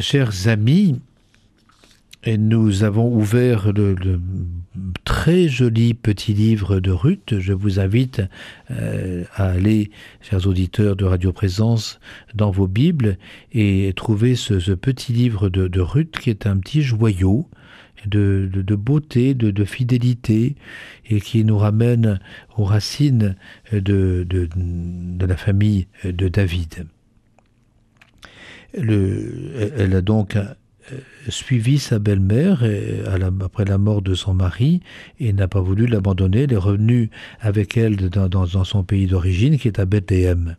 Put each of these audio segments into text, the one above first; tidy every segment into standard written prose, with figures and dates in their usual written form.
Chers amis, nous avons ouvert le très joli petit livre de Ruth. Je vous invite à aller, chers auditeurs de Radio Présence, dans vos Bibles et trouver ce petit livre de Ruth qui est un petit joyau de beauté, de fidélité et qui nous ramène aux racines de la famille de David. Elle a donc suivi sa belle-mère après la mort de son mari et n'a pas voulu l'abandonner. Elle est revenue avec elle dans son pays d'origine qui est à Bethléem.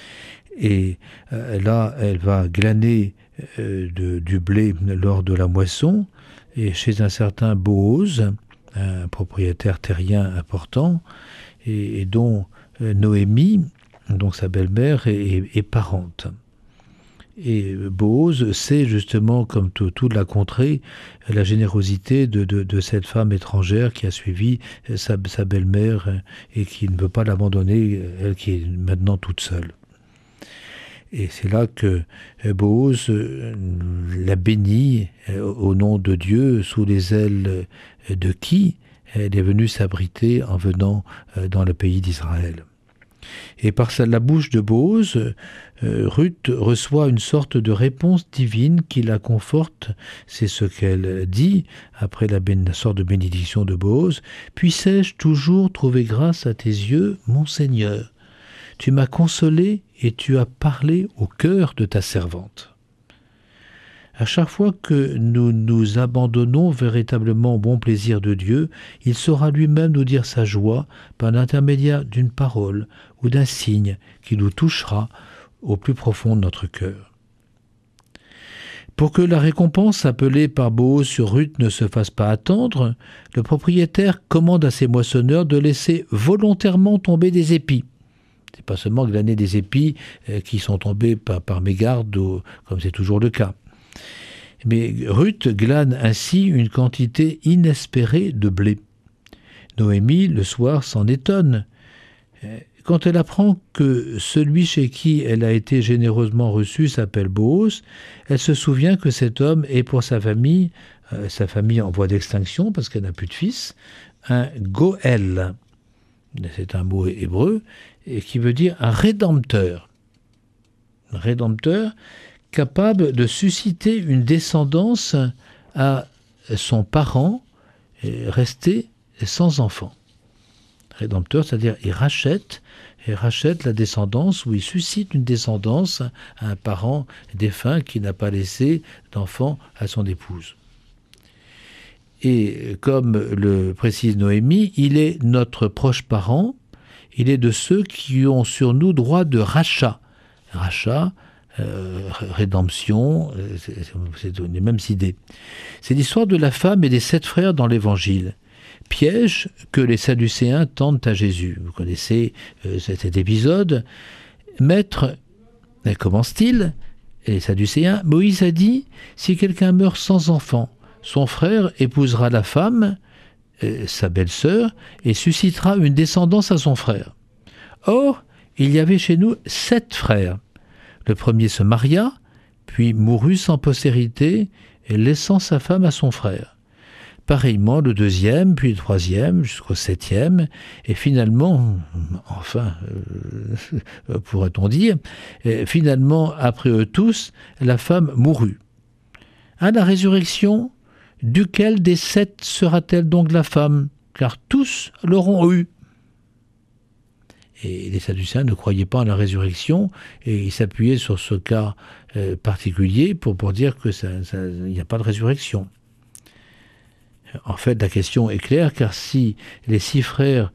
Et là, elle va glaner du blé lors de la moisson et chez un certain Boaz, un propriétaire terrien important et dont Noémie, donc sa belle-mère, est parente. Et Boaz sait justement, comme toute la contrée, la générosité de cette femme étrangère qui a suivi sa belle-mère et qui ne veut pas l'abandonner, elle qui est maintenant toute seule. Et c'est là que Boaz la bénit au nom de Dieu, sous les ailes de qui elle est venue s'abriter en venant dans le pays d'Israël. Et par la bouche de Boaz, Ruth reçoit une sorte de réponse divine qui la conforte. C'est ce qu'elle dit après la sorte de bénédiction de Boaz. « Puissais-je toujours trouver grâce à tes yeux, mon Seigneur ? Tu m'as consolé et tu as parlé au cœur de ta servante. » À chaque fois que nous nous abandonnons véritablement au bon plaisir de Dieu, il saura lui-même nous dire sa joie par l'intermédiaire d'une parole ou d'un signe qui nous touchera au plus profond de notre cœur. Pour que la récompense appelée par Boaz sur Ruth ne se fasse pas attendre, le propriétaire commande à ses moissonneurs de laisser volontairement tomber des épis. C'est pas seulement glaner des épis qui sont tombés par mégarde, comme c'est toujours le cas. Mais Ruth glane ainsi une quantité inespérée de blé. Noémie, le soir, s'en étonne. Quand elle apprend que celui chez qui elle a été généreusement reçue s'appelle Boaz, elle se souvient que cet homme est pour sa famille en voie d'extinction parce qu'elle n'a plus de fils, un Goël. C'est un mot hébreu et qui veut dire un rédempteur. Un rédempteur capable de susciter une descendance à son parent resté sans enfant. Rédempteur, c'est-à-dire il rachète la descendance, ou il suscite une descendance à un parent défunt qui n'a pas laissé d'enfant à son épouse. Et comme le précise Noémie, il est notre proche parent, il est de ceux qui ont sur nous droit de rachat. Rachat, rédemption, c'est les mêmes idées. C'est l'histoire de la femme et des 7 frères dans l'Évangile. Piège que les Sadducéens tendent à Jésus. Vous connaissez cet épisode. Maître, commence-t-il, les Sadducéens, Moïse a dit, si quelqu'un meurt sans enfant, son frère épousera la femme, sa belle-sœur, et suscitera une descendance à son frère. Or, il y avait chez nous 7 frères. Le premier se maria, puis mourut sans postérité, laissant sa femme à son frère. Pareillement, le deuxième, puis le troisième, jusqu'au 7e, et finalement, pourrait-on dire, finalement, après eux tous, la femme mourut. À la résurrection, duquel des 7 sera-t-elle donc la femme? Car tous l'auront eue. Et les Sadducéens ne croyaient pas en la résurrection et ils s'appuyaient sur ce cas particulier pour dire qu'il n'y a pas de résurrection. En fait, la question est claire, car si les 6 frères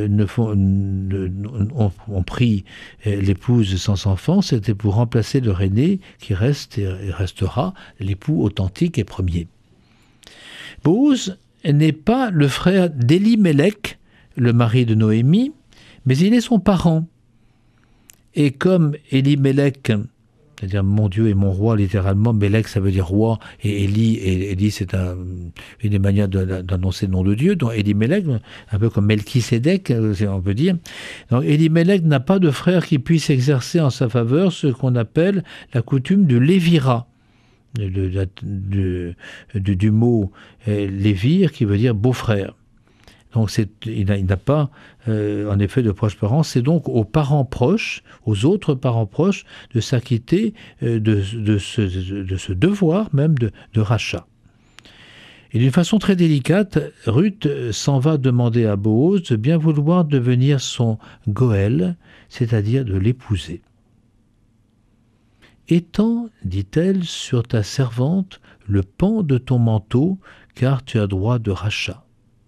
ont pris l'épouse sans enfant, c'était pour remplacer leur aîné qui reste et restera l'époux authentique et premier. Boaz n'est pas le frère d'Élimélec, le mari de Noémie, mais il est son parent. Et comme Élimélec, c'est-à-dire mon Dieu et mon roi, littéralement, Mélec ça veut dire roi, et Élie c'est une des manières d'annoncer le nom de Dieu, donc Élimélec, un peu comme Melchisédek, on peut dire. Donc Élimélec n'a pas de frère qui puisse exercer en sa faveur ce qu'on appelle la coutume de lévira. du mot lévir qui veut dire beau-frère. Donc il n'a pas en effet de proches parents. C'est donc aux parents proches, aux autres parents proches, de s'acquitter de ce devoir même de rachat. Et d'une façon très délicate, Ruth s'en va demander à Boaz de bien vouloir devenir son Goël, c'est-à-dire de l'épouser. « Étends, dit-elle, sur ta servante le pan de ton manteau, car tu as droit de rachat. »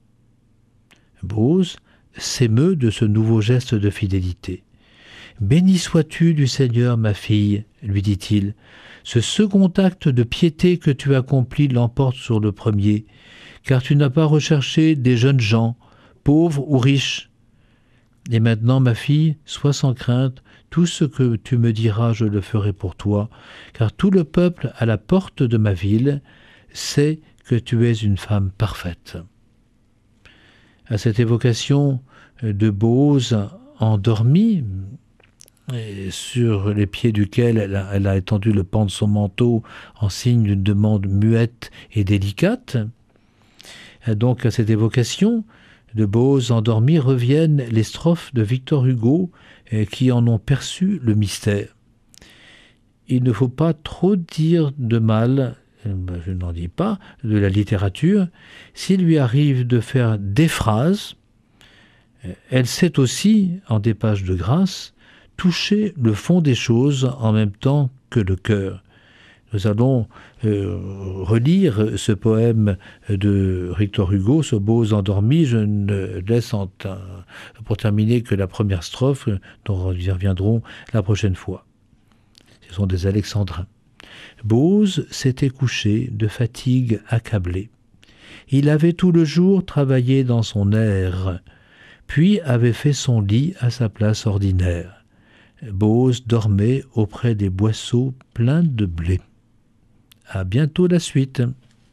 Boaz s'émeut de ce nouveau geste de fidélité. « Béni sois-tu du Seigneur, ma fille, lui dit-il. Ce second acte de piété que tu accomplis l'emporte sur le premier, car tu n'as pas recherché des jeunes gens, pauvres ou riches. Et maintenant, ma fille, sois sans crainte, tout ce que tu me diras, je le ferai pour toi, car tout le peuple à la porte de ma ville sait que tu es une femme parfaite. » À cette évocation de Boaz endormi, sur les pieds duquel elle a étendu le pan de son manteau en signe d'une demande muette et délicate, donc à cette évocation de Boaz endormi reviennent les strophes de Victor Hugo qui en ont perçu le mystère. Il ne faut pas trop dire de mal, je n'en dis pas, de la littérature. S'il lui arrive de faire des phrases, elle sait aussi, en des pages de grâce, toucher le fond des choses en même temps que le cœur. Nous allons relire ce poème de Victor Hugo, ce Boaz endormi. Je ne laisse pour terminer que la première strophe, dont nous y reviendrons la prochaine fois. Ce sont des alexandrins. Boaz s'était couché de fatigue accablé. Il avait tout le jour travaillé dans son aire, puis avait fait son lit à sa place ordinaire. Boaz dormait auprès des boisseaux pleins de blé. À bientôt la suite.